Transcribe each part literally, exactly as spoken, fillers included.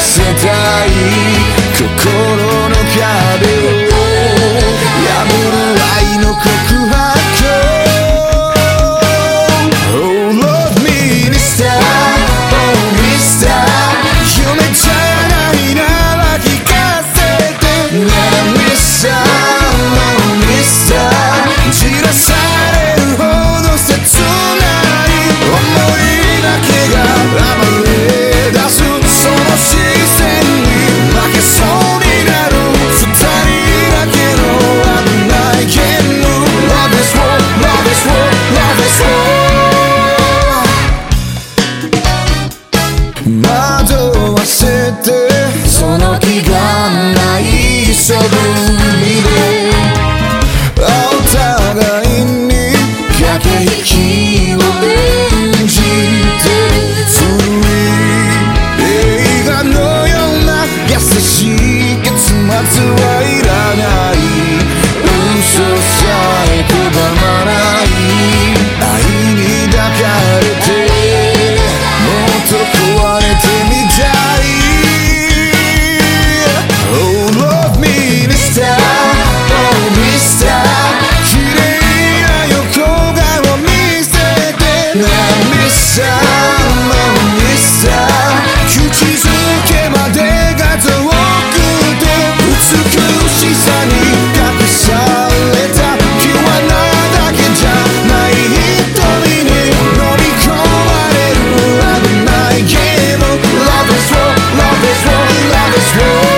せたい心の壁を破る愛の告白 Oh love me Mister Oh Mister 夢じゃないなら聞かせてね Mister Oh Mister じらされるほど切ない想いだけが暴れ出すその視線に負けそうになる二人だけの危ないゲーム Love is war, love is war, love is war 惑わせてその気がない勝負にでお互いに駆け引きを演じて古い映画のような優しい結末はいらない嘘さえ拒まない愛に抱かれてもっと壊れてみたい Oh love me Mister Oh Mister 綺麗な横顔見せてね Mister Oh Mister 口づけまでが遠くて美しさに隠されたピュアなだけじゃない瞳に飲み込まれる危ないゲーム Love is war, love is war, love is war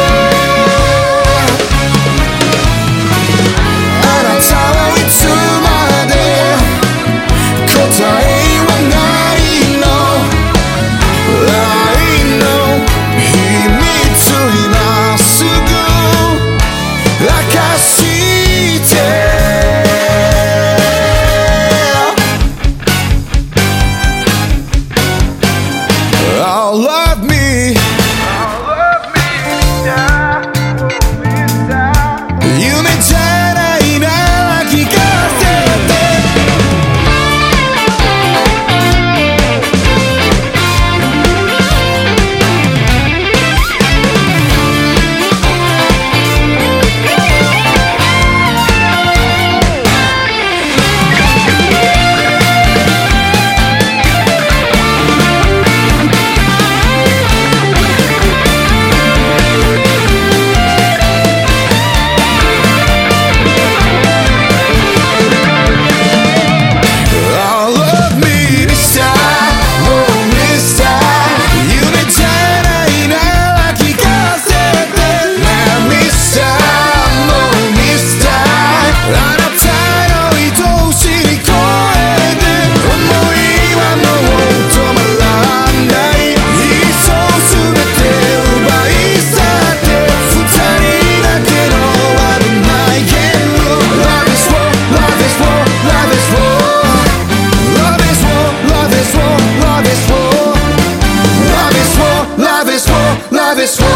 あなたはいつまで答えはないの I know 秘密今すぐ明かして Oh love me夢じゃないなら聞かせてLove is war